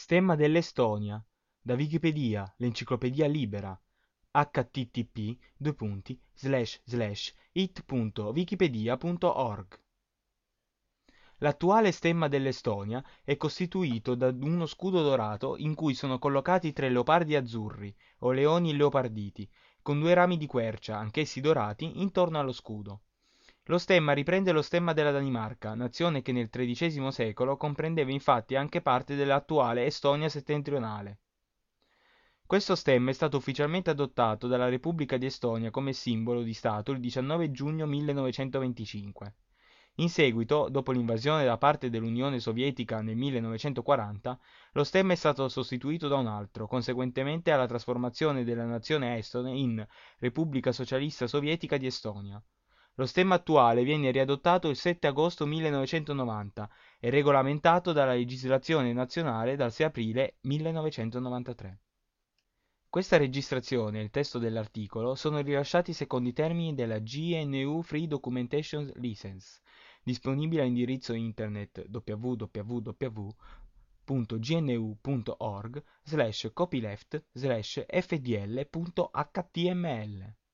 Stemma dell'Estonia. Da Wikipedia, l'enciclopedia libera. http://it.wikipedia.org. L'attuale stemma dell'Estonia è costituito da uno scudo dorato in cui sono collocati tre leopardi azzurri, o leoni leoparditi, con due rami di quercia, anch'essi dorati, intorno allo scudo. Lo stemma riprende lo stemma della Danimarca, nazione che nel XIII secolo comprendeva infatti anche parte dell'attuale Estonia settentrionale. Questo stemma è stato ufficialmente adottato dalla Repubblica di Estonia come simbolo di Stato il 19 giugno 1925. In seguito, dopo l'invasione da parte dell'Unione Sovietica nel 1940, lo stemma è stato sostituito da un altro, conseguentemente alla trasformazione della nazione estone in Repubblica Socialista Sovietica di Estonia. Lo stemma attuale viene riadottato il 7 agosto 1990 e regolamentato dalla legislazione nazionale dal 6 aprile 1993. Questa registrazione e il testo dell'articolo sono rilasciati secondo i termini della GNU Free Documentation License, disponibile all'indirizzo internet www.gnu.org/copyleft/fdl.html.